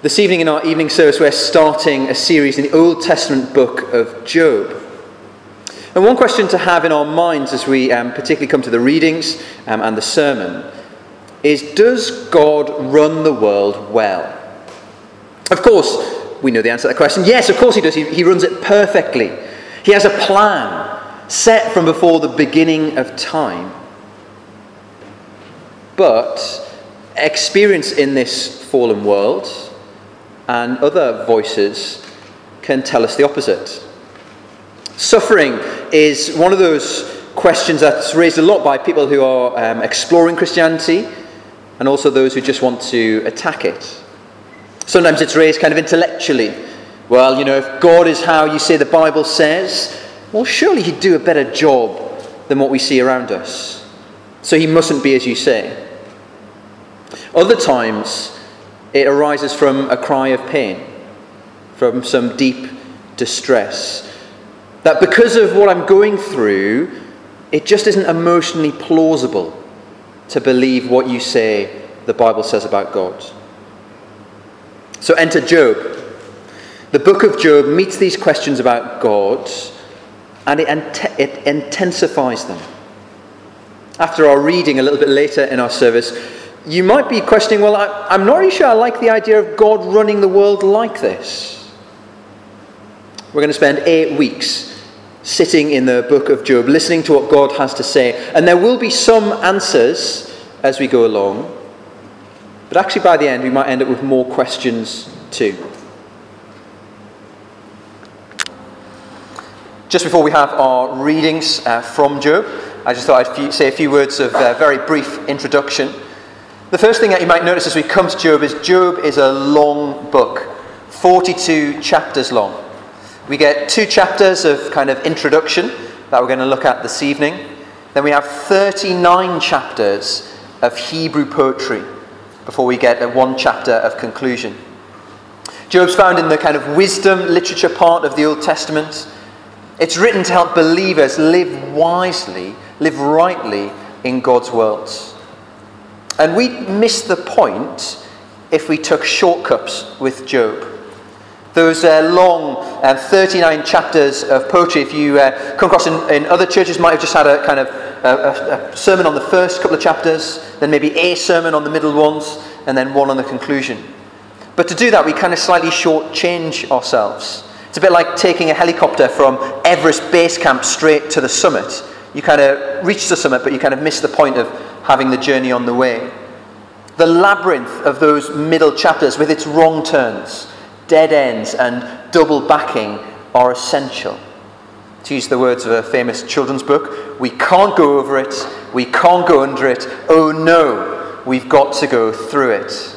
This evening in our evening service, we're starting a series in the Old Testament book of Job. And one question to have in our minds as we particularly come to the readings and the sermon is, does God run the world well? Of course, we know the answer to that question. Yes, of course he does. He runs it perfectly. He has a plan set from before the beginning of time. But experience in this fallen world and other voices can tell us the opposite. Suffering is one of those questions that's raised a lot by people who are exploring Christianity and also those who just want to attack it. Sometimes it's raised kind of intellectually. Well, if God is how you say the Bible says, well, surely he'd do a better job than what we see around us. So he mustn't be as you say. Other times, it arises from a cry of pain, from some deep distress. That because of what I'm going through, it just isn't emotionally plausible to believe what you say the Bible says about God. So enter Job. The book of Job meets these questions about God, and it intensifies them. After our reading a little bit later in our service, you might be questioning, well, I'm not really sure I like the idea of God running the world like this. We're going to spend 8 weeks sitting in the book of Job, listening to what God has to say. And there will be some answers as we go along. But actually by the end, we might end up with more questions too. Just before we have our readings from Job, I just thought I'd say a few words of very brief introduction. The first thing that you might notice as we come to Job is a long book, 42 chapters long. We get 2 chapters of kind of introduction that we're going to look at this evening. Then we have 39 chapters of Hebrew poetry before we get 1 chapter of conclusion. Job's found in the kind of wisdom literature part of the Old Testament. It's written to help believers live wisely, live rightly in God's world. And we'd miss the point if we took shortcuts with Job. Those long 39 chapters of poetry, if you come across in other churches, might have just had a kind of a sermon on the first couple of chapters, then maybe a sermon on the middle ones, and then one on the conclusion. But to do that, we kind of slightly shortchange ourselves. It's a bit like taking a helicopter from Everest Base Camp straight to the summit. You kind of reach the summit, but you kind of miss the point of having the journey on the way. The labyrinth of those middle chapters with its wrong turns, dead ends and double backing are essential. To use the words of a famous children's book, we can't go over it, we can't go under it, oh no, we've got to go through it.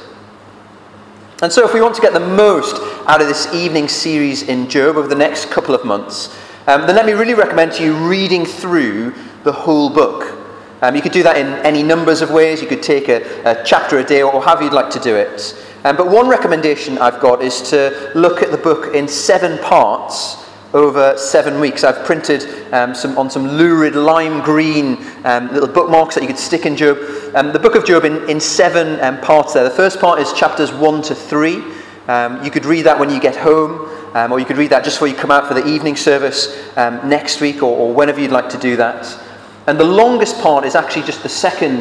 And so if we want to get the most out of this evening series in Job over the next couple of months, then let me really recommend to you reading through the whole book. You could do that in any numbers of ways. You could take a chapter a day or however you'd like to do it. But one recommendation I've got is to look at the book in 7 parts over 7 weeks. I've printed some lurid lime green little bookmarks that you could stick in Job. The book of Job in 7 parts there. The first part is chapters 1 to 3. You could read that when you get home, or you could read that just before you come out for the evening service next week or whenever you'd like to do that. And the longest part is actually just the second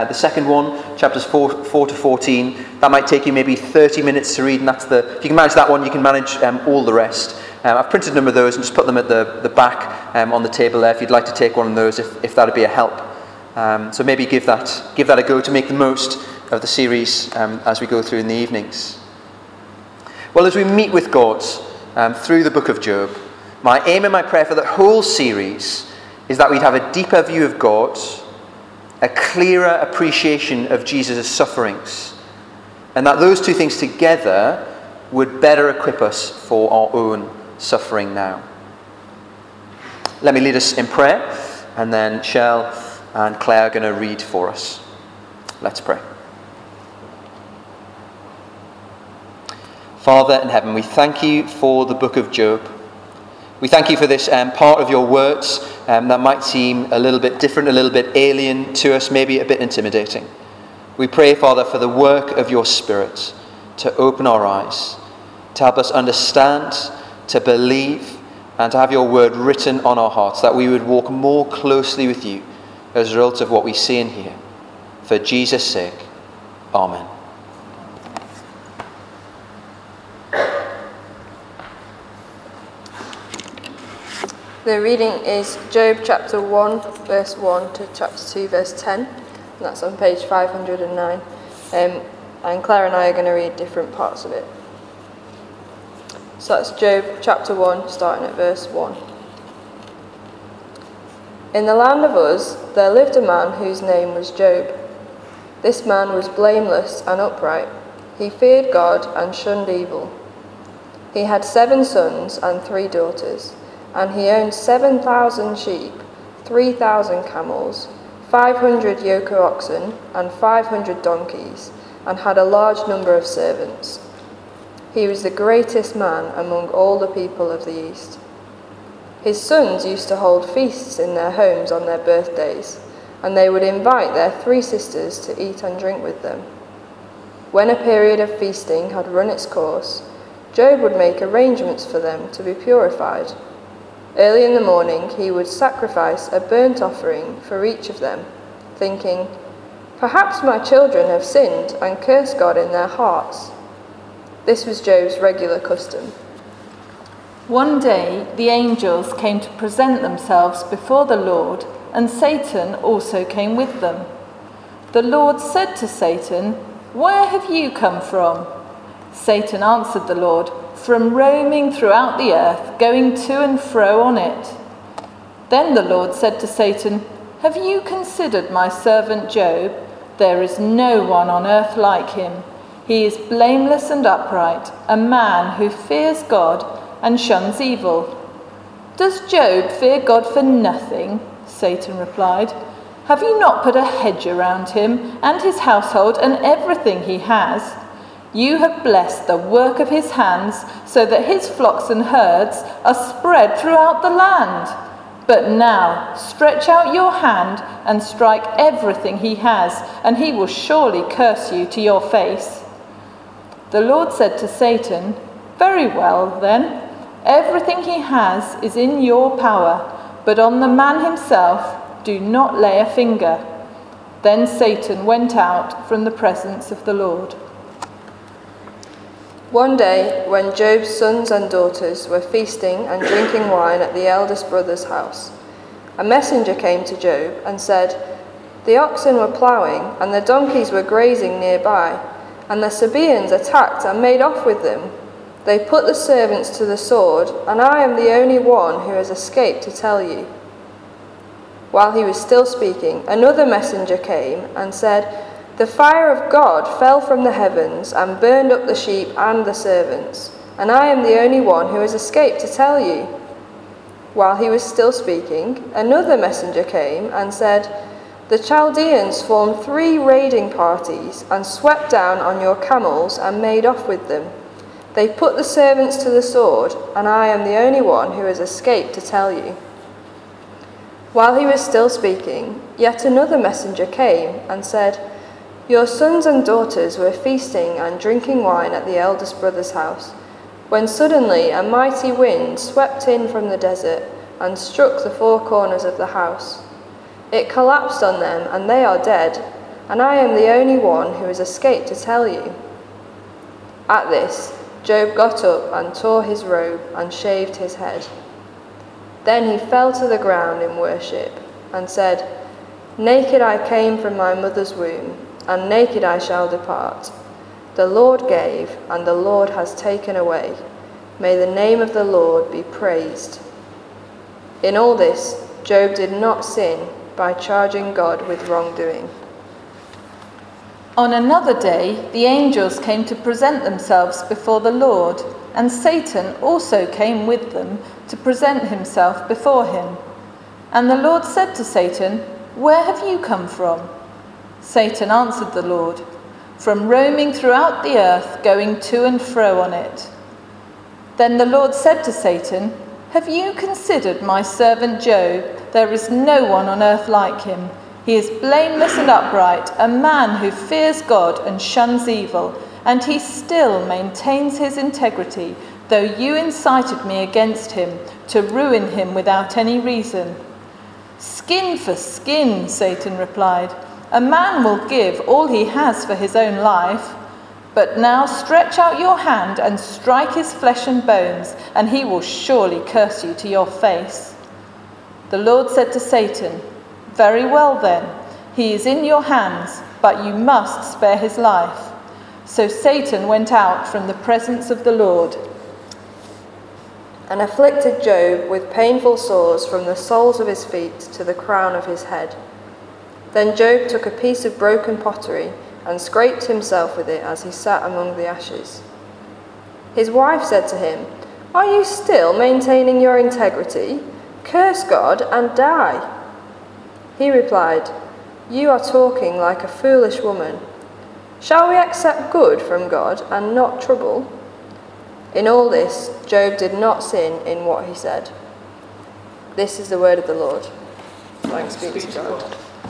one, chapters 4 to 14. That might take you maybe 30 minutes to read, and if you can manage that one, you can manage all the rest. I've printed a number of those and just put them at the back on the table there if you'd like to take one of those, if that'd be a help. So maybe give that a go to make the most of the series as we go through in the evenings. Well, as we meet with God through the book of Job, my aim and my prayer for the whole series is that we'd have a deeper view of God, a clearer appreciation of Jesus' sufferings, and that those 2 things together would better equip us for our own suffering now. Let me lead us in prayer, and then Shell and Claire are going to read for us. Let's pray. Father in heaven, we thank you for the book of Job. We thank you for this part of your words that might seem a little bit different, a little bit alien to us, maybe a bit intimidating. We pray, Father, for the work of your Spirit to open our eyes, to help us understand, to believe, and to have your word written on our hearts, that we would walk more closely with you as a result of what we see and hear. For Jesus' sake, amen. The reading is Job chapter 1, verse 1 to chapter 2, verse 10. And that's on page 509. And Claire and I are going to read different parts of it. So that's Job chapter 1, starting at verse 1. In the land of Uz, there lived a man whose name was Job. This man was blameless and upright. He feared God and shunned evil. He had 7 sons and 3 daughters. And he owned 7,000 sheep, 3,000 camels, 500 yoke of oxen, and 500 donkeys, and had a large number of servants. He was the greatest man among all the people of the East. His sons used to hold feasts in their homes on their birthdays, and they would invite their 3 sisters to eat and drink with them. When a period of feasting had run its course, Job would make arrangements for them to be purified. Early in the morning he would sacrifice a burnt offering for each of them, thinking, "Perhaps my children have sinned and cursed God in their hearts." This was Job's regular custom. One day the angels came to present themselves before the Lord, and Satan also came with them. The Lord said to Satan, "Where have you come from?" Satan answered the Lord, "From roaming throughout the earth, going to and fro on it." Then the Lord said to Satan, "Have you considered my servant Job? There is no one on earth like him. He is blameless and upright, a man who fears God and shuns evil." "Does Job fear God for nothing?" Satan replied. "Have you not put a hedge around him and his household and everything he has? You have blessed the work of his hands, so that his flocks and herds are spread throughout the land. But now stretch out your hand and strike everything he has, and he will surely curse you to your face." The Lord said to Satan, "Very well then, everything he has is in your power, but on the man himself do not lay a finger." Then Satan went out from the presence of the Lord. One day, when Job's sons and daughters were feasting and drinking wine at the eldest brother's house, a messenger came to Job and said, "The oxen were ploughing and the donkeys were grazing nearby, and the Sabaeans attacked and made off with them. They put the servants to the sword, and I am the only one who has escaped to tell you." While he was still speaking, another messenger came and said, "The fire of God fell from the heavens and burned up the sheep and the servants, and I am the only one who has escaped to tell you." While he was still speaking, another messenger came and said, "The Chaldeans formed 3 raiding parties and swept down on your camels and made off with them. They put the servants to the sword, and I am the only one who has escaped to tell you." While he was still speaking, yet another messenger came and said, "Your sons and daughters were feasting and drinking wine at the eldest brother's house, when suddenly a mighty wind swept in from the desert and struck the 4 corners of the house. It collapsed on them, and they are dead, and I am the only one who has escaped to tell you." At this, Job got up and tore his robe and shaved his head. Then he fell to the ground in worship and said, "Naked I came from my mother's womb, and naked I shall depart. The Lord gave, and the Lord has taken away. May the name of the Lord be praised." In all this, Job did not sin by charging God with wrongdoing. On another day, the angels came to present themselves before the Lord, and Satan also came with them to present himself before him. And the Lord said to Satan, "Where have you come from?" Satan answered the Lord, "From roaming throughout the earth, going to and fro on it." Then the Lord said to Satan, "Have you considered my servant Job? There is no one on earth like him. He is blameless and upright, a man who fears God and shuns evil. and he still maintains his integrity, though you incited me against him to ruin him without any reason." "Skin for skin," Satan replied. "A man will give all he has for his own life. But now stretch out your hand and strike his flesh and bones, and he will surely curse you to your face." The Lord said to Satan, "Very well then, he is in your hands, but you must spare his life." So Satan went out from the presence of the Lord. And afflicted Job with painful sores from the soles of his feet to the crown of his head. Then Job took a piece of broken pottery and scraped himself with it as he sat among the ashes. His wife said to him, "Are you still maintaining your integrity? Curse God and die." He replied, "You are talking like a foolish woman. Shall we accept good from God and not trouble?" In all this, Job did not sin in what he said. This is the word of the Lord. Thanks be to God.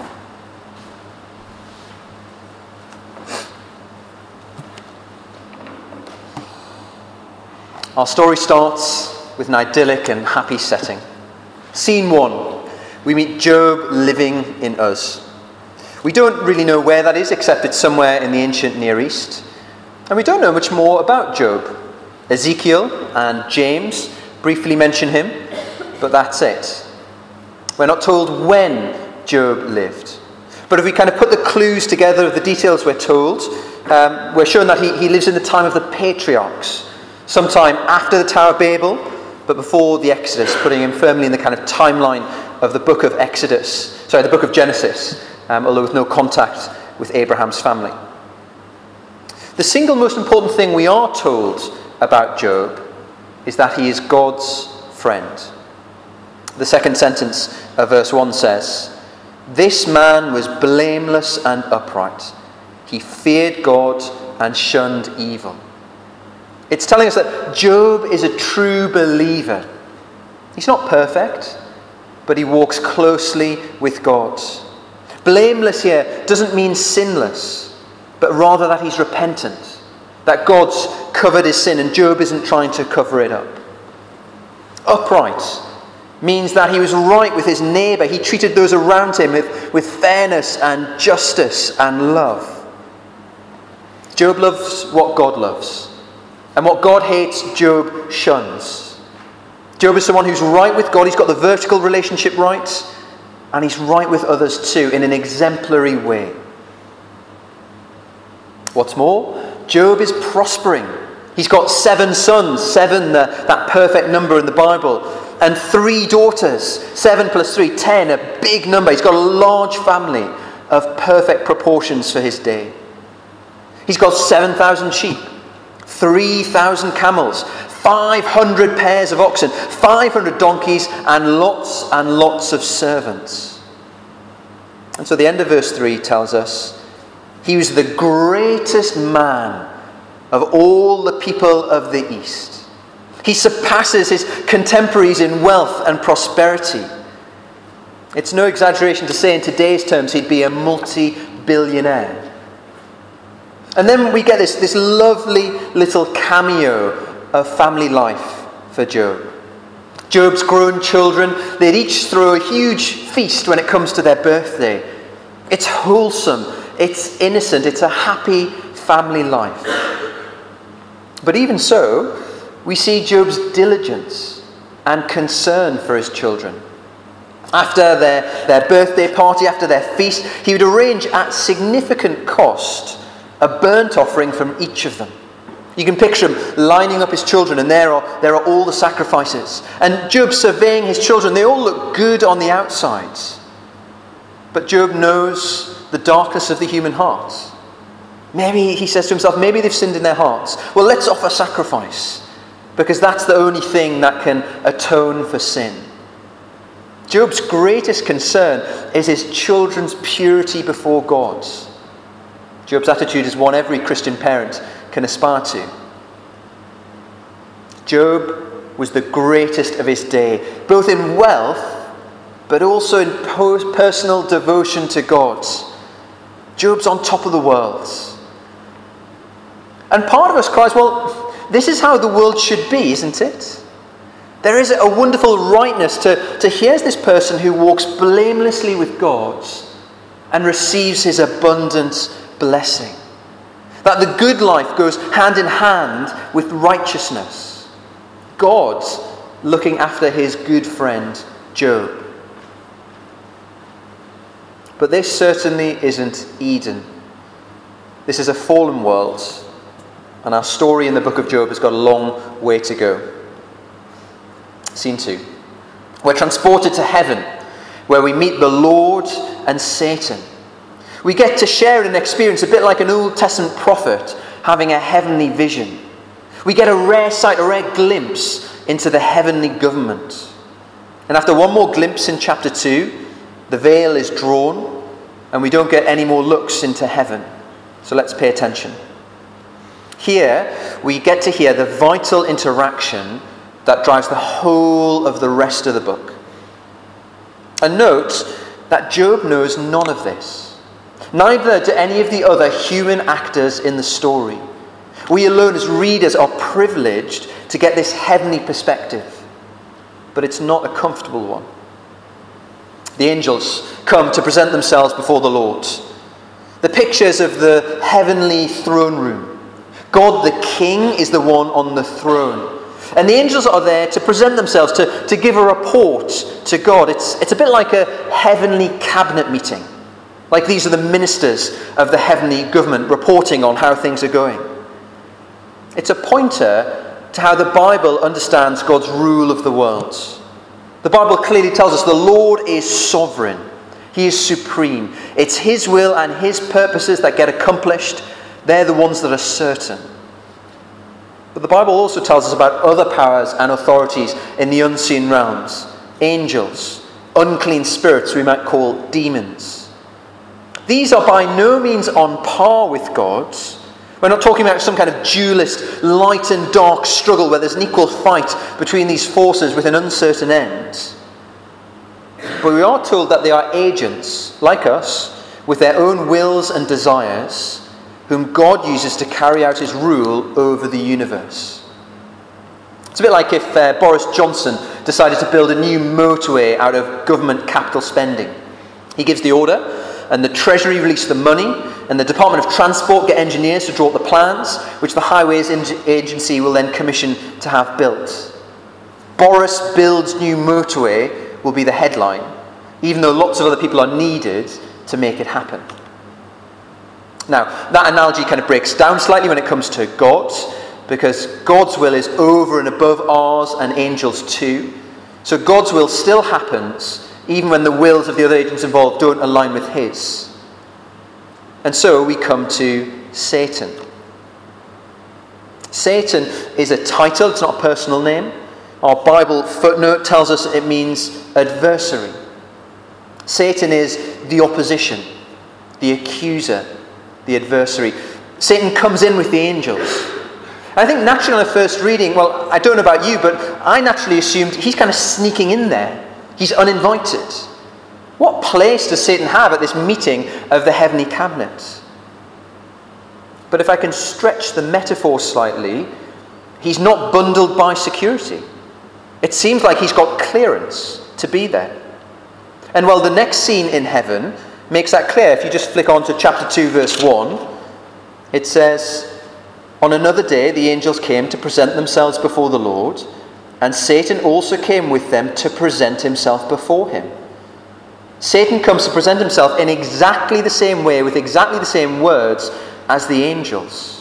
Our story starts with an idyllic and happy setting. Scene 1, we meet Job living in Uz. We don't really know where that is, except it's somewhere in the ancient Near East. And we don't know much more about Job. Ezekiel and James briefly mention him, but that's it. We're not told when Job lived. But if we kind of put the clues together of the details we're told, we're shown that he lives in the time of the patriarchs, sometime after the Tower of Babel, but before the Exodus, putting him firmly in the kind of timeline of the book of the book of Genesis, although with no contact with Abraham's family. The single most important thing we are told about Job is that he is God's friend. The second sentence of verse 1 says, "This man was blameless and upright. He feared God and shunned evil." It's telling us that Job is a true believer. He's not perfect, but he walks closely with God. Blameless here doesn't mean sinless, but rather that he's repentant, that God's covered his sin and Job isn't trying to cover it up. Upright means that he was right with his neighbour. He treated those around him with fairness and justice and love. Job loves what God loves. And what God hates, Job shuns. Job is someone who's right with God. He's got the vertical relationship right. And he's right with others too, in an exemplary way. What's more, Job is prospering. He's got 7 sons, 7, that perfect number in the Bible, and 3 daughters. 7 plus 3, 10, a big number. He's got a large family of perfect proportions for his day. He's got 7,000 sheep, 3,000 camels, 500 pairs of oxen, 500 donkeys, and lots of servants. And so the end of verse 3 tells us he was the greatest man of all the people of the East. He surpasses his contemporaries in wealth and prosperity. It's no exaggeration to say in today's terms he'd be a multi-billionaire. And then we get this lovely little cameo of family life for Job. Job's grown children, they'd each throw a huge feast when it comes to their birthday. It's wholesome, it's innocent, it's a happy family life. But even so, we see Job's diligence and concern for his children. After their birthday party, after their feast, he would arrange at significant cost a burnt offering from each of them. You can picture him lining up his children, and there are all the sacrifices. And Job surveying his children, they all look good on the outsides. But Job knows the darkness of the human heart. Maybe, he says to himself, maybe they've sinned in their hearts. Well, let's offer sacrifice, because that's the only thing that can atone for sin. Job's greatest concern is his children's purity before God. Job's attitude is one every Christian parent can aspire to. Job was the greatest of his day, both in wealth, but also in personal devotion to God. Job's on top of the world. And part of us cries, well, this is how the world should be, isn't it? There is a wonderful rightness to here's this person who walks blamelessly with God and receives his abundant blessing. That the good life goes hand in hand with righteousness. God looking after his good friend Job. But this certainly isn't Eden. This is a fallen world, and our story in the book of Job has got a long way to go. Scene 2. We're transported to heaven, where we meet the Lord and Satan. We get to share an experience a bit like an Old Testament prophet having a heavenly vision. We get a rare sight, a rare glimpse into the heavenly government. And after one more glimpse in chapter 2, the veil is drawn and we don't get any more looks into heaven. So let's pay attention. Here, we get to hear the vital interaction that drives the whole of the rest of the book. And note that Job knows none of this. Neither do any of the other human actors in the story. We alone as readers are privileged to get this heavenly perspective. But it's not a comfortable one. The angels come to present themselves before the Lord. The pictures of the heavenly throne room. God the King is the one on the throne. And the angels are there to present themselves, to give a report to God. It's a bit like a heavenly cabinet meeting. Like these are the ministers of the heavenly government reporting on how things are going. It's a pointer to how the Bible understands God's rule of the world. The Bible clearly tells us the Lord is sovereign. He is supreme. It's his will and his purposes that get accomplished. They're the ones that are certain. But the Bible also tells us about other powers and authorities in the unseen realms. Angels, unclean spirits we might call demons. These are by no means on par with God. We're not talking about some kind of dualist, light and dark struggle where there's an equal fight between these forces with an uncertain end. But we are told that they are agents, like us, with their own wills and desires, whom God uses to carry out his rule over the universe. It's a bit like if Boris Johnson decided to build a new motorway out of government capital spending. He gives the order, and the Treasury release the money, and the Department of Transport get engineers to draw up the plans, which the Highways Agency will then commission to have built. Boris builds new motorway will be the headline, even though lots of other people are needed to make it happen. Now, that analogy kind of breaks down slightly when it comes to God, because God's will is over and above ours and angels too. So God's will still happens, even when the wills of the other agents involved don't align with his. And so we come to Satan. Satan is a title, it's not a personal name. Our Bible footnote tells us it means adversary. Satan is the opposition, the accuser, the adversary. Satan comes in with the angels. I think naturally on the first reading, well, I don't know about you, but I naturally assumed he's kind of sneaking in there. He's uninvited. What place does Satan have at this meeting of the heavenly cabinet? But if I can stretch the metaphor slightly, he's not bundled by security. It seems like he's got clearance to be there. And well, the next scene in heaven makes that clear. If you just flick on to chapter 2, verse 1, it says, "On another day the angels came to present themselves before the Lord, and Satan also came with them to present himself before him." Satan comes to present himself in exactly the same way, with exactly the same words as the angels.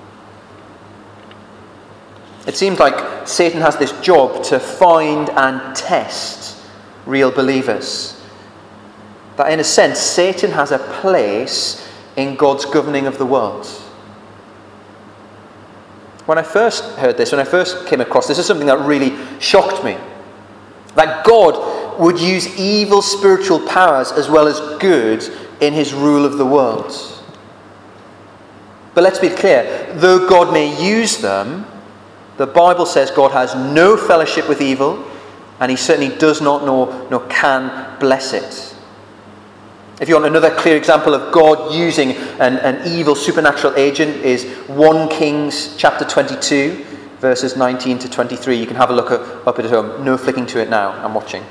It seems like Satan has this job to find and test real believers. That in a sense, Satan has a place in God's governing of the world. When I first heard this, when I first came across this, is something that really shocked me. That God would use evil spiritual powers as well as good in his rule of the world. But let's be clear, though God may use them, the Bible says God has no fellowship with evil, and he certainly does not nor can bless it. If you want another clear example of God using an evil supernatural agent is 1 Kings chapter 22, verses 19 to 23. You can have a look up at home. No flicking to it now. I'm watching.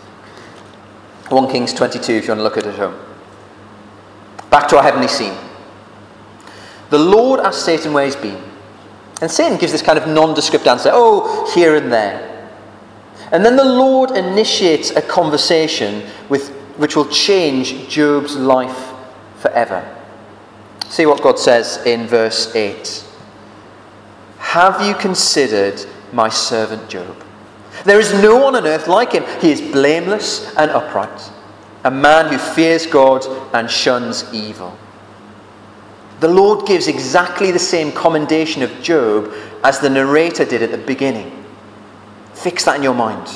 1 Kings 22 if you want to look at it at home. Back to our heavenly scene. The Lord asked Satan where he's been. And Satan gives this kind of nondescript answer. Oh, here and there. And then the Lord initiates a conversation which will change Job's life forever. See what God says in verse 8. Have you considered my servant Job? There is no one on earth like him. He is blameless and upright, a man who fears God and shuns evil. The Lord gives exactly the same commendation of Job as the narrator did at the beginning. Fix that in your mind.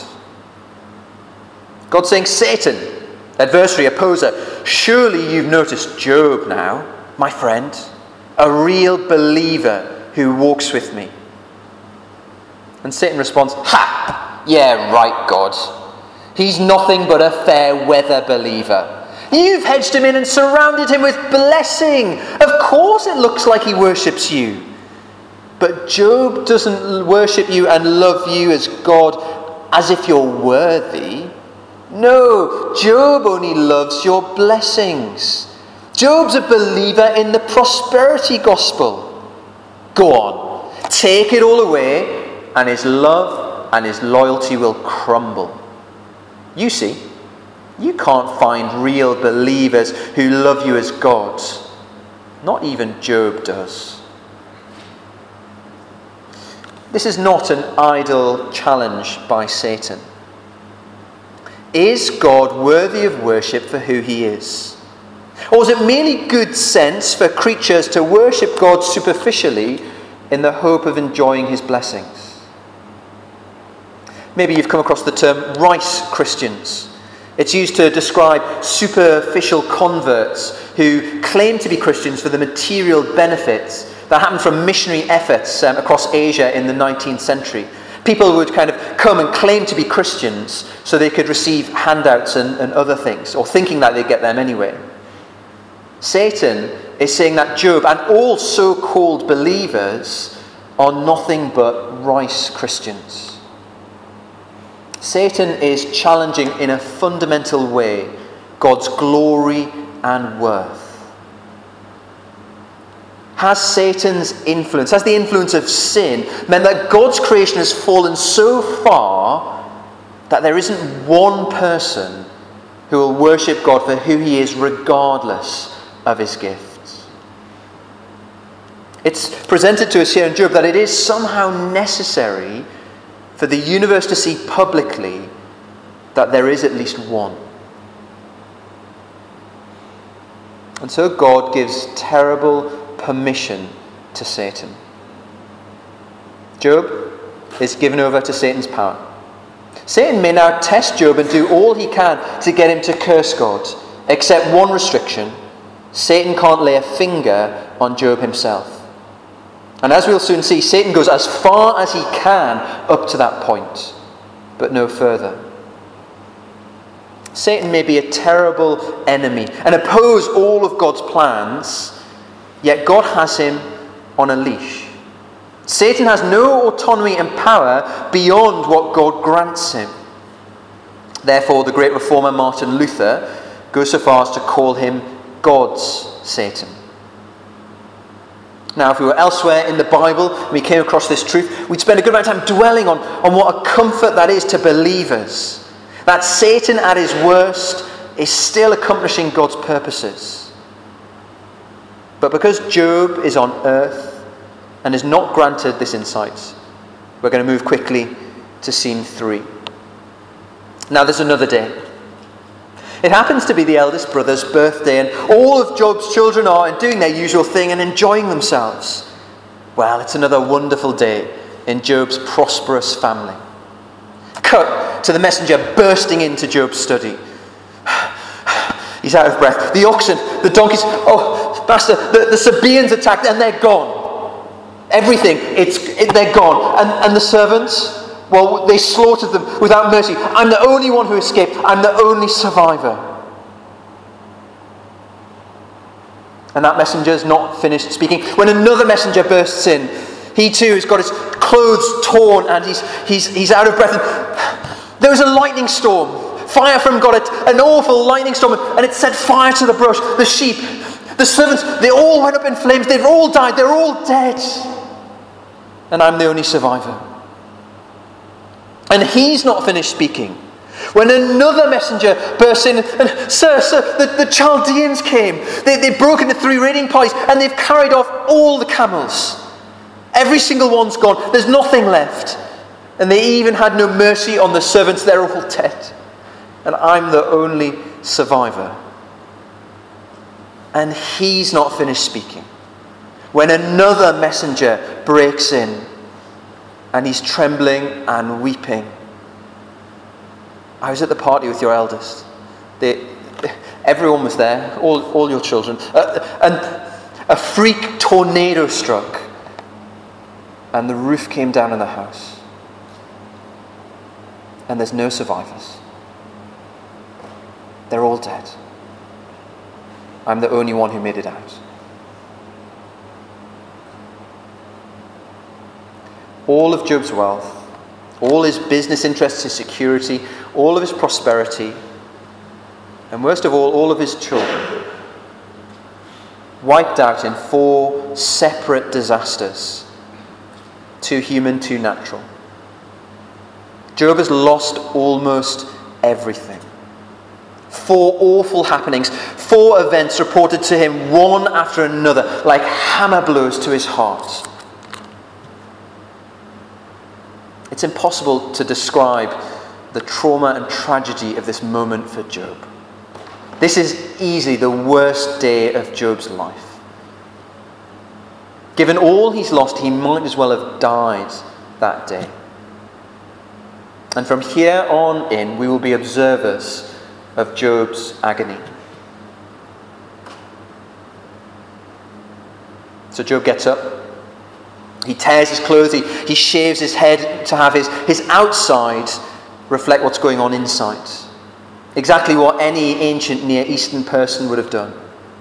God's saying, Satan, adversary, opposer, surely you've noticed Job now, my friend, a real believer who walks with me. And Satan responds, ha! Yeah, right, God. He's nothing but a fair weather believer. You've hedged him in and surrounded him with blessing. Of course it looks like he worships you. But Job doesn't worship you and love you as God as if you're worthy. No, Job only loves your blessings. Job's a believer in the prosperity gospel. Go on, take it all away, and his love and his loyalty will crumble. You see, you can't find real believers who love you as God. Not even Job does. This is not an idle challenge by Satan. Is God worthy of worship for who he is? Or is it merely good sense for creatures to worship God superficially in the hope of enjoying his blessings? Maybe you've come across the term rice Christians. It's used to describe superficial converts who claim to be Christians for the material benefits that happened from missionary efforts across Asia in the 19th century. People would kind of come and claim to be Christians so they could receive handouts and other things, or thinking that they'd get them anyway. Satan is saying that Job and all so-called believers are nothing but rice Christians. Satan is challenging in a fundamental way God's glory and worth. Has Satan's influence, has the influence of sin meant that God's creation has fallen so far that there isn't one person who will worship God for who he is regardless of his gifts? It's presented to us here in Job that it is somehow necessary for the universe to see publicly that there is at least one. And so God gives terrible permission to Satan. Job is given over to Satan's power. Satan may now test Job and do all he can to get him to curse God, except one restriction: Satan can't lay a finger on Job himself. And as we'll soon see, Satan goes as far as he can up to that point, but no further. Satan may be a terrible enemy and oppose all of God's plans, yet God has him on a leash. Satan has no autonomy and power beyond what God grants him. Therefore, the great reformer Martin Luther goes so far as to call him God's Satan. Now, if we were elsewhere in the Bible and we came across this truth, we'd spend a good amount of time dwelling on what a comfort that is to believers. That Satan at his worst is still accomplishing God's purposes. But because Job is on earth and is not granted this insight, we're going to move quickly to scene 3. Now there's another day. It happens to be the eldest brother's birthday, and all of Job's children are doing their usual thing and enjoying themselves. Well, it's another wonderful day in Job's prosperous family. Cut to the messenger bursting into Job's study. He's out of breath. The oxen, the donkeys, oh, Master, the Sabaeans attacked and they're gone. Everything, they're gone. And the servants, well, they slaughtered them without mercy. I'm the only one who escaped. I'm the only survivor. And that messenger is not finished speaking when another messenger bursts in. He too has got his clothes torn and he's out of breath. And there was a lightning storm. Fire from God, an awful lightning storm, and it set fire to the brush. The sheep, the servants, they all went up in flames. They've all died. They're all dead. And I'm the only survivor. And he's not finished speaking when another messenger bursts in. And, Sir, the Chaldeans came. They've broken the 3 raiding parties and they've carried off all the camels. Every single one's gone. There's nothing left. And they even had no mercy on the servants. They're all dead. And I'm the only survivor. And he's not finished speaking when another messenger breaks in and he's trembling and weeping. I was at the party with your eldest. Everyone was there, all your children. And a freak tornado struck and the roof came down on the house. And there's no survivors. They're all dead. I'm the only one who made it out. All of Job's wealth, all his business interests, his security, all of his prosperity, and worst of all of his children, wiped out in 4 separate disasters, 2 human, 2 natural. Job has lost almost everything. 4 awful happenings, 4 events reported to him one after another, like hammer blows to his heart. It's impossible to describe the trauma and tragedy of this moment for Job. This is easily the worst day of Job's life. Given all he's lost, he might as well have died that day. And from here on in, we will be observers of Job's agony. So Job gets up. He tears his clothes. He shaves his head to have his outside reflect what's going on inside. Exactly what any ancient Near Eastern person would have done.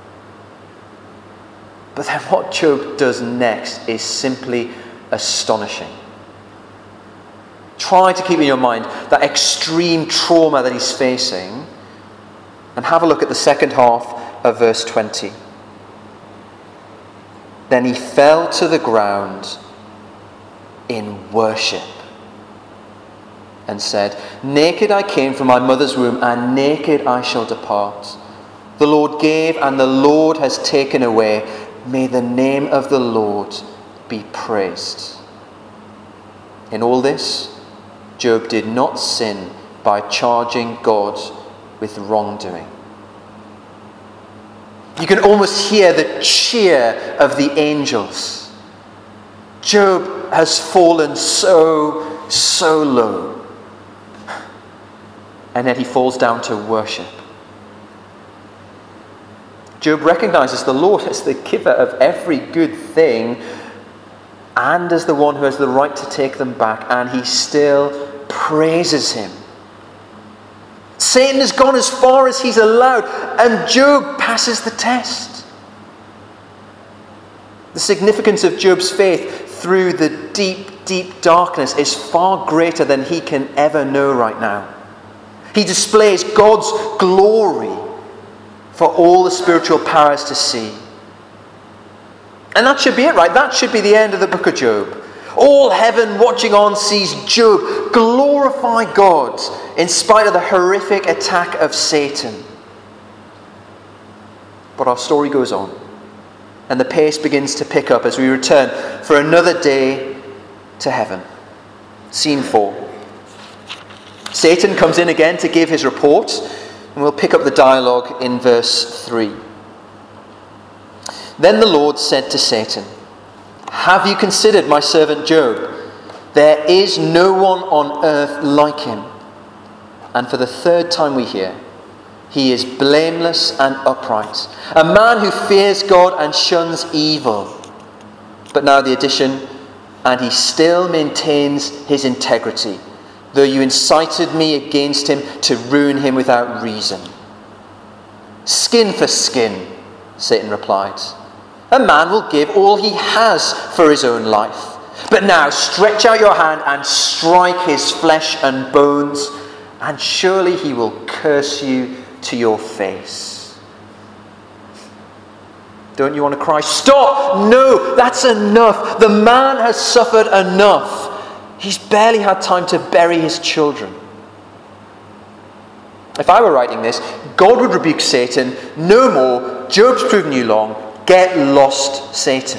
But then what Job does next is simply astonishing. Try to keep in your mind that extreme trauma that he's facing. And have a look at the second half of verse 20. Then he fell to the ground in worship and said, Naked I came from my mother's womb, and naked I shall depart. The Lord gave, and the Lord has taken away. May the name of the Lord be praised. In all this, Job did not sin by charging God with wrongdoing. You can almost hear the cheer of the angels. Job has fallen so low. And then he falls down to worship. Job recognizes the Lord as the giver of every good thing and as the one who has the right to take them back, and he still praises him. Satan has gone as far as he's allowed, and Job passes the test. The significance of Job's faith through the deep, deep darkness is far greater than he can ever know right now. He displays God's glory for all the spiritual powers to see. And that should be it, right? That should be the end of the book of Job. All heaven watching on sees Job glorify God in spite of the horrific attack of Satan. But our story goes on, and the pace begins to pick up as we return for another day to heaven. Scene 4. Satan comes in again to give his report, and we'll pick up the dialogue in verse 3. Then the Lord said to Satan, Have you considered my servant Job? There is no one on earth like him. And for the 3rd time we hear, he is blameless and upright, a man who fears God and shuns evil. But now the addition, and he still maintains his integrity, though you incited me against him to ruin him without reason. Skin for skin, Satan replied. "A man will give all he has for his own life. But now stretch out your hand and strike his flesh and bones, and surely he will curse you to your face." Don't you want to cry, "Stop! No, that's enough. The man has suffered enough. He's barely had time to bury his children." If I were writing this, God would rebuke Satan, "No more. Job's proven you wrong. Get lost, Satan."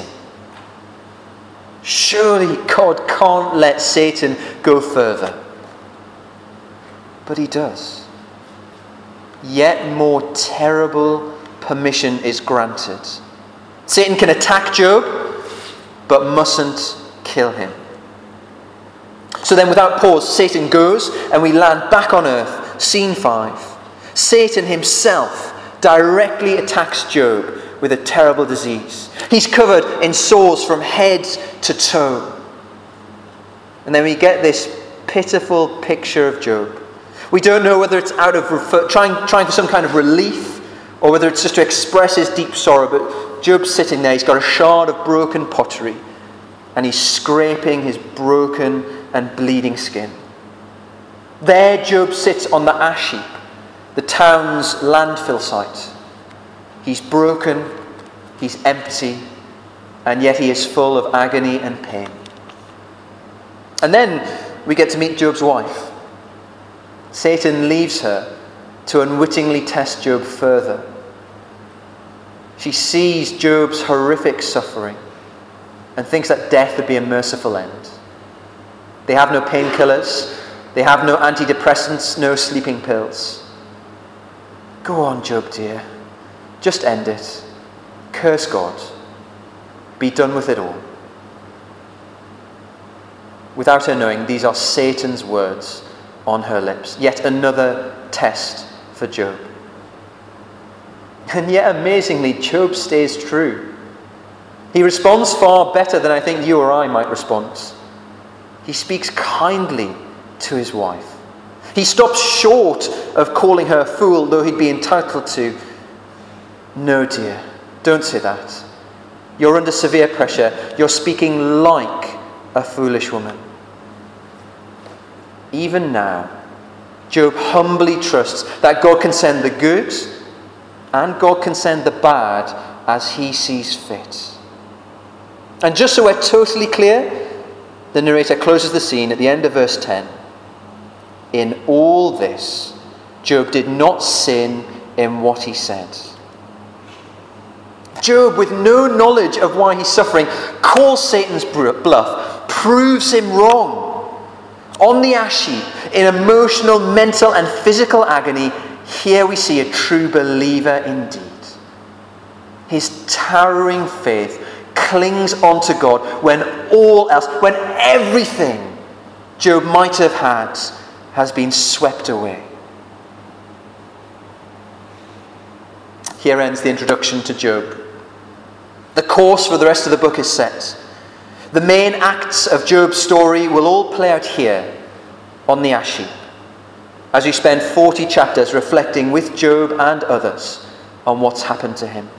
Surely God can't let Satan go further. But he does. Yet more terrible permission is granted. Satan can attack Job, but mustn't kill him. So then, without pause, Satan goes, and we land back on earth. Scene 5. Satan himself directly attacks Job with a terrible disease. He's covered in sores from head to toe. And then we get this pitiful picture of Job. We don't know whether it's out of trying for some kind of relief, or whether it's just to express his deep sorrow. But Job's sitting there, he's got a shard of broken pottery, and he's scraping his broken and bleeding skin. There Job sits on the ash heap, the town's landfill site. He's broken, he's empty, and yet he is full of agony and pain. And then we get to meet Job's wife. Satan leaves her to unwittingly test Job further. She sees Job's horrific suffering and thinks that death would be a merciful end. They have no painkillers. They have no antidepressants, no sleeping pills. "Go on, Job dear. Just end it. Curse God. Be done with it all." Without her knowing, these are Satan's words on her lips. Yet another test for Job. And yet, amazingly, Job stays true. He responds far better than I think you or I might respond. He speaks kindly to his wife. He stops short of calling her a fool, though he'd be entitled to. "No, dear, don't say that. You're under severe pressure. You're speaking like a foolish woman." Even now, Job humbly trusts that God can send the good and God can send the bad as he sees fit. And just so we're totally clear, the narrator closes the scene at the end of verse 10. In all this, Job did not sin in what he said. Job, with no knowledge of why he's suffering, calls Satan's bluff, proves him wrong. On the ash heap, in emotional, mental, and physical agony, here we see a true believer indeed. His towering faith clings onto God when all else, when everything Job might have had has been swept away. Here ends the introduction to Job. The course for the rest of the book is set. The main acts of Job's story will all play out here on the ash heap, as we spend 40 chapters reflecting with Job and others on what's happened to him.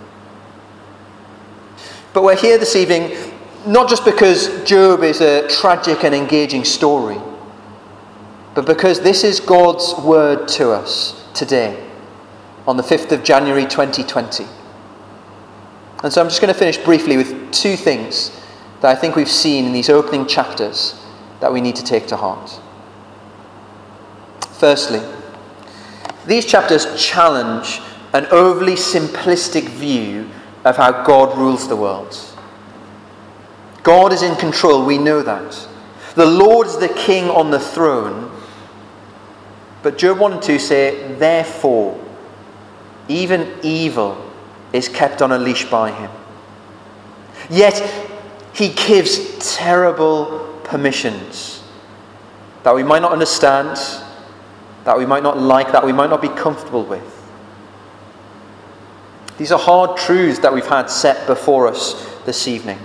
But we're here this evening not just because Job is a tragic and engaging story, but because this is God's word to us today, on the 5th of January 2020. And so I'm just going to finish briefly with two things that I think we've seen in these opening chapters that we need to take to heart. Firstly, these chapters challenge an overly simplistic view of how God rules the world. God is in control, we know that. The Lord is the king on the throne. But Job 1 and 2 say, therefore, even evil is kept on a leash by him. Yet he gives terrible permissions that we might not understand, that we might not like, that we might not be comfortable with. These are hard truths that we've had set before us this evening.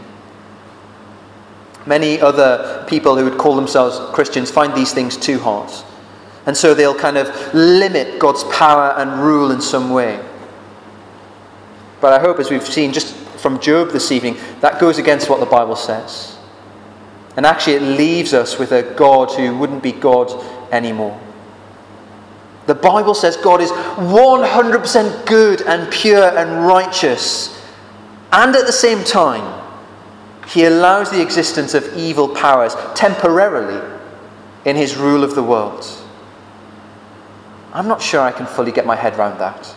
Many other people who would call themselves Christians find these things too hard. And so they'll kind of limit God's power and rule in some way. But I hope, as we've seen just from Job this evening, that goes against what the Bible says. And actually it leaves us with a God who wouldn't be God anymore. The Bible says God is 100% good and pure and righteous. And at the same time, he allows the existence of evil powers temporarily in his rule of the world. I'm not sure I can fully get my head around that.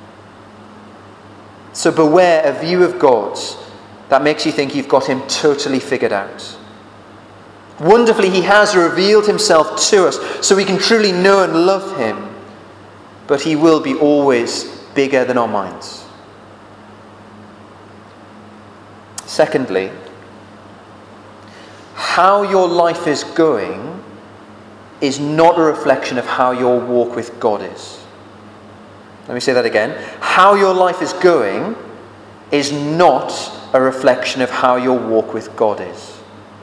So beware a view of God that makes you think you've got him totally figured out. Wonderfully, he has revealed himself to us so we can truly know and love him. But he will be always bigger than our minds. Secondly, how your life is going is not a reflection of how your walk with God is. Let me say that again. How your life is going is not a reflection of how your walk with God is.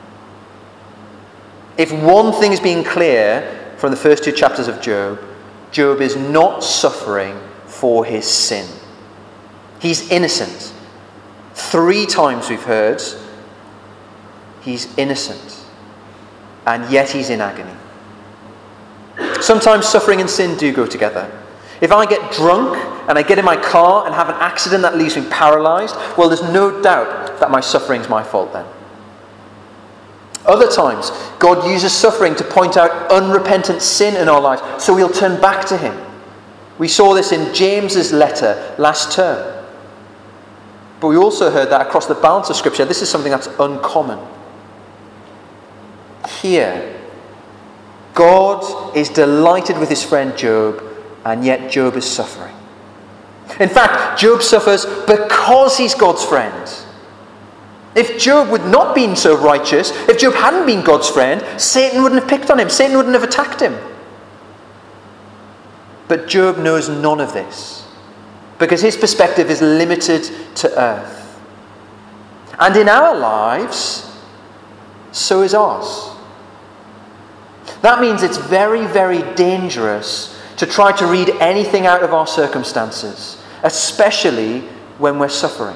If one thing is being clear from the first 2 chapters of Job, Job is not suffering for his sin. He's innocent. 3 times we've heard he's innocent, and yet he's in agony. Sometimes suffering and sin do go together. If I get drunk and I get in my car and have an accident that leaves me paralyzed, well, there's no doubt that my suffering's my fault then. Other times, God uses suffering to point out unrepentant sin in our lives, so we'll turn back to him. We saw this in James's letter last term. But we also heard that across the balance of Scripture, this is something that's uncommon. Here, God is delighted with his friend Job, and yet Job is suffering. In fact, Job suffers because he's God's friend. If Job would not been so righteous, if Job hadn't been God's friend, Satan wouldn't have picked on him. Satan wouldn't have attacked him. But Job knows none of this, because his perspective is limited to earth. And in our lives, so is ours. That means it's very, very dangerous to try to read anything out of our circumstances, especially when we're suffering.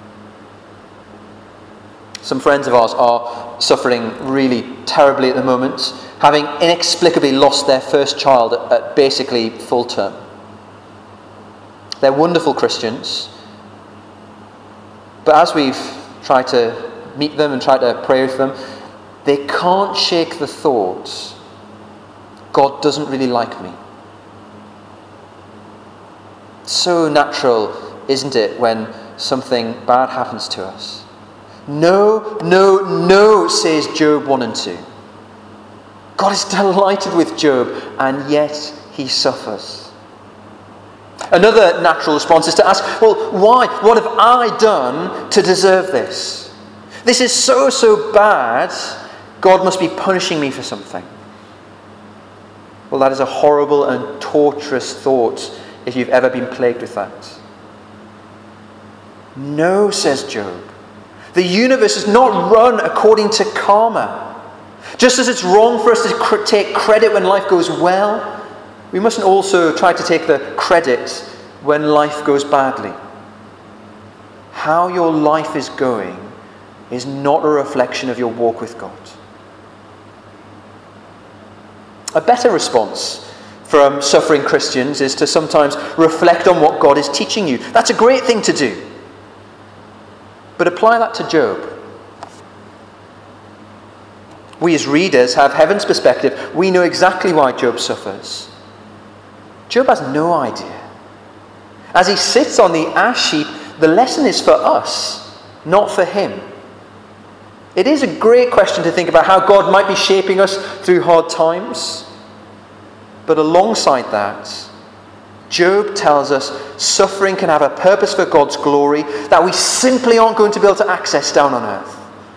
Some friends of ours are suffering really terribly at the moment, having inexplicably lost their first child at basically full term. They're wonderful Christians, but as we've tried to meet them and tried to pray with them, they can't shake the thought, God doesn't really like me. So natural, isn't it, when something bad happens to us? No, no, no, says Job 1 and 2. God is delighted with Job, and yet he suffers. Another natural response is to ask, well, why? What have I done to deserve this? This is so bad, God must be punishing me for something. Well, that is a horrible and torturous thought if you've ever been plagued with that. No, says Job. The universe is not run according to karma. Just as it's wrong for us to take credit when life goes well, we mustn't also try to take the credit when life goes badly. How your life is going is not a reflection of your walk with God. A better response from suffering Christians is to sometimes reflect on what God is teaching you. That's a great thing to do. But apply that to Job. We as readers have heaven's perspective. We know exactly why Job suffers. Job has no idea. As he sits on the ash heap, the lesson is for us, not for him. It is a great question to think about how God might be shaping us through hard times. But alongside that, Job tells us suffering can have a purpose for God's glory that we simply aren't going to be able to access down on earth.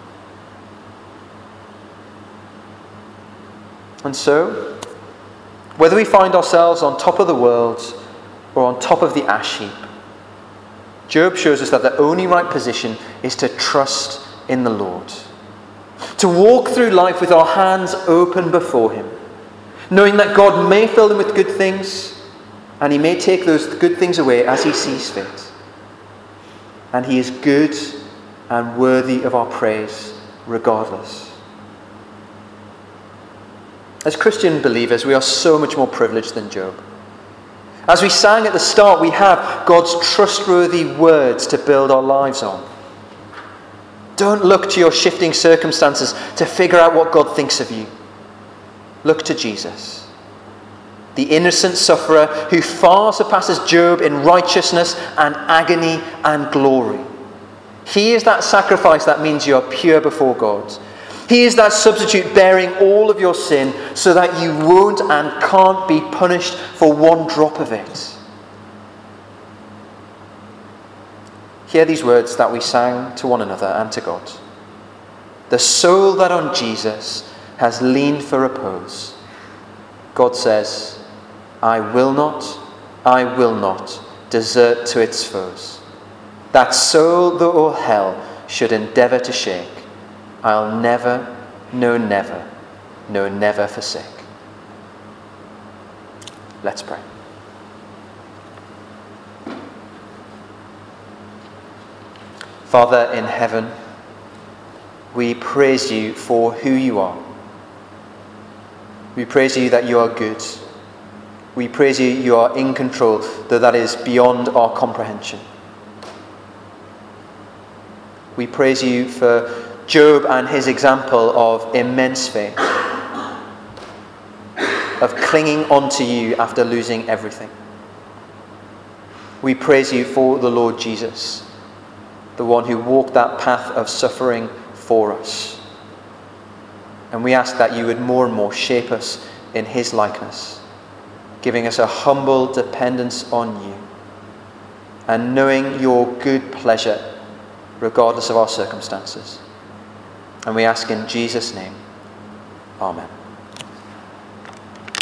And so, whether we find ourselves on top of the world or on top of the ash heap, Job shows us that the only right position is to trust in the Lord. To walk through life with our hands open before him, knowing that God may fill them with good things, and he may take those good things away as he sees fit. and he is good and worthy of our praise regardless. As Christian believers, we are so much more privileged than Job. As we sang at the start, we have God's trustworthy words to build our lives on. Don't look to your shifting circumstances to figure out what God thinks of you. Look to Jesus, the innocent sufferer who far surpasses Job in righteousness and agony and glory. He is that sacrifice that means you are pure before God. He is that substitute bearing all of your sin so that you won't and can't be punished for one drop of it. Hear these words that we sang to one another and to God. The soul that on Jesus has leaned for repose, God says, I will not desert to its foes. That soul, though all hell should endeavour to shake, I'll never, no never forsake. Let's pray. Father in heaven, we praise you for who you are. We praise you that you are good. We praise you are in control, though that is beyond our comprehension. We praise you for Job and his example of immense faith, of clinging onto you after losing everything. We praise you for the Lord Jesus, the one who walked that path of suffering for us. And we ask that you would more and more shape us in his likeness, giving us a humble dependence on you and knowing your good pleasure regardless of our circumstances. And we ask in Jesus' name, Amen.